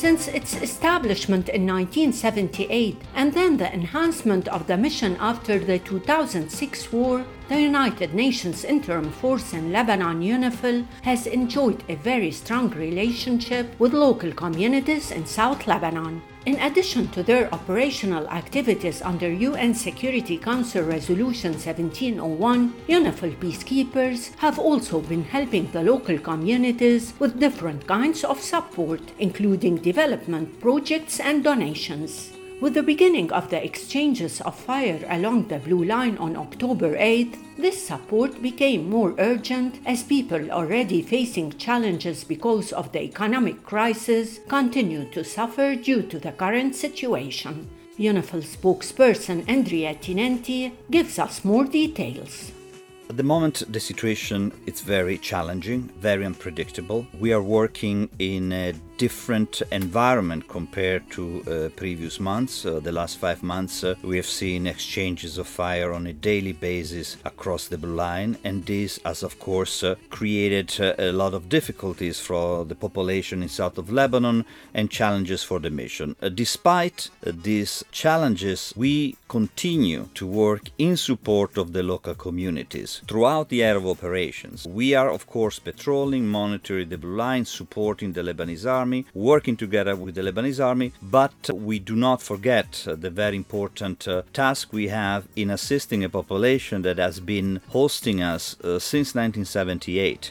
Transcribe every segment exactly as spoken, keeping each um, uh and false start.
Since its establishment in nineteen seventy-eight and then the enhancement of the mission after the two thousand six war, the United Nations Interim Force in Lebanon, UNIFIL, has enjoyed a very strong relationship with local communities in South Lebanon. In addition to their operational activities under U N Security Council Resolution seventeen oh one, UNIFIL peacekeepers have also been helping the local communities with different kinds of support, including development projects and donations. With the beginning of the exchanges of fire along the Blue Line on October eighth, this support became more urgent as people already facing challenges because of the economic crisis continue to suffer due to the current situation. UNIFIL spokesperson Andrea Tinenti gives us more details. At the moment, the situation is very challenging, very unpredictable. We are working in a different environment compared to uh, previous months. Uh, the last five months, uh, we have seen exchanges of fire on a daily basis across the Blue Line, and this has, of course, uh, created uh, a lot of difficulties for the population in south of Lebanon and challenges for the mission. Uh, despite uh, these challenges, we continue to work in support of the local communities. Throughout the area of operations, we are, of course, patrolling, monitoring the Blue Line, supporting the Lebanese army, working together with the Lebanese army, but we do not forget the very important uh, task we have in assisting a population that has been hosting us uh, since nineteen seventy-eight.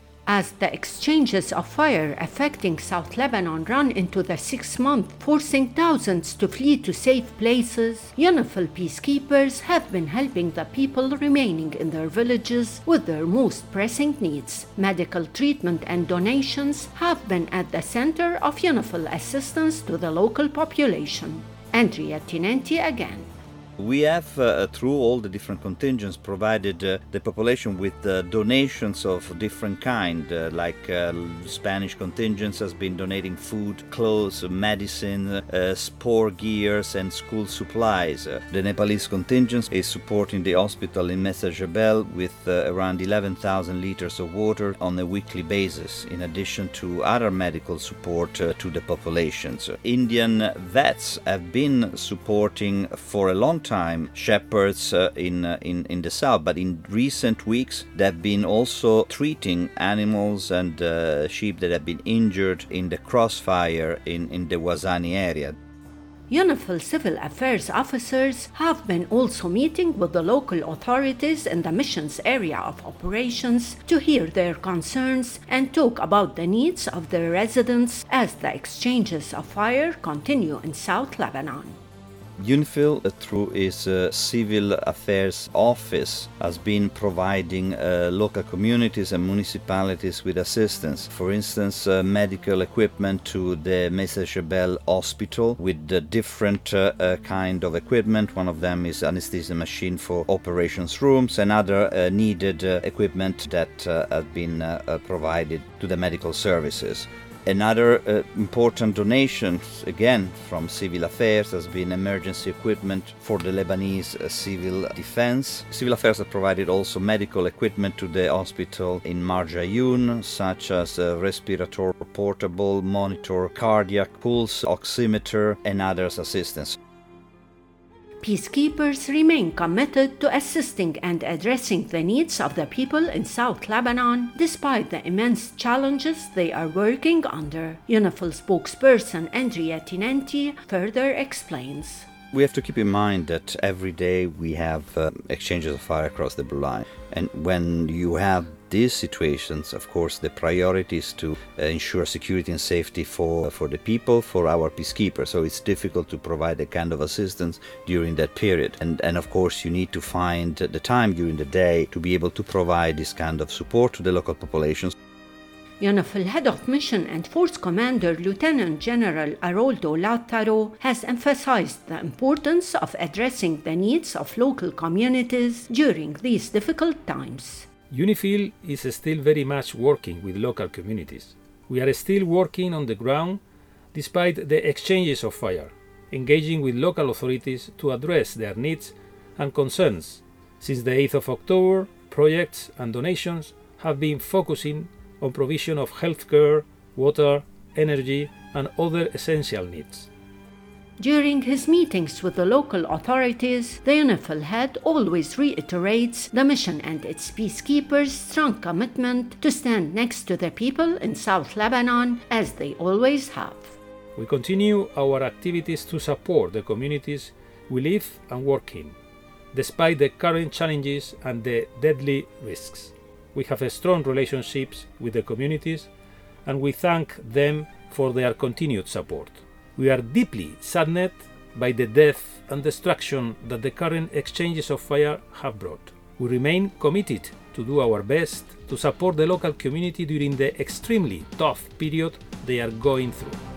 As the exchanges of fire affecting South Lebanon run into the sixth month, forcing thousands to flee to safe places, UNIFIL peacekeepers have been helping the people remaining in their villages with their most pressing needs. Medical treatment and donations have been at the center of UNIFIL assistance to the local population. Andrea Tinenti again. We have, uh, through all the different contingents, provided uh, the population with uh, donations of different kind, uh, like uh, Spanish contingents has been donating food, clothes, medicine, uh, sport gears and school supplies. Uh, the Nepalese contingent is supporting the hospital in Mesa Jebel with uh, around eleven thousand liters of water on a weekly basis, in addition to other medical support uh, to the populations. Indian vets have been supporting for a long time time shepherds uh, in, uh, in in the south, but in recent weeks they've been also treating animals and uh, sheep that have been injured in the crossfire in, in the Wazani area. UNIFIL civil affairs officers have been also meeting with the local authorities in the mission's area of operations to hear their concerns and talk about the needs of their residents as the exchanges of fire continue in South Lebanon. UNIFIL, uh, through its uh, Civil Affairs Office, has been providing uh, local communities and municipalities with assistance. For instance, uh, medical equipment to the Mesa Jebel Hospital with the different uh, uh, kind of equipment. One of them is anesthesia machine for operations rooms, and other uh, needed uh, equipment that uh, has been uh, uh, provided to the medical services. Another uh, important donation, again from Civil Affairs, has been emergency equipment for the Lebanese uh, civil defense. Civil Affairs has provided also medical equipment to the hospital in Marjayoun, such as a respirator portable monitor, cardiac pulse oximeter, and others assistance. Peacekeepers remain committed to assisting and addressing the needs of the people in South Lebanon, despite the immense challenges they are working under. UNIFIL spokesperson Andrea Tinenti further explains. We have to keep in mind that every day we have uh, exchanges of fire across the Blue Line. And when you have these situations, of course, the priority is to uh, ensure security and safety for, for the people, for our peacekeepers. So it's difficult to provide a kind of assistance during that period. And, and of course, you need to find the time during the day to be able to provide this kind of support to the local populations. UNIFIL Head of Mission and Force Commander Lieutenant General Aroldo Lautaro has emphasized the importance of addressing the needs of local communities during these difficult times. UNIFIL is still very much working with local communities. We are still working on the ground despite the exchanges of fire, engaging with local authorities to address their needs and concerns. Since the eighth of October, projects and donations have been focusing on provision of healthcare, water, energy and other essential needs. During his meetings with the local authorities, the UNIFIL head always reiterates the mission and its peacekeepers' strong commitment to stand next to the people in South Lebanon, as they always have. We continue our activities to support the communities we live and work in, despite the current challenges and the deadly risks. We have strong relationships with the communities, and we thank them for their continued support. We are deeply saddened by the death and destruction that the current exchanges of fire have brought. We remain committed to do our best to support the local community during the extremely tough period they are going through.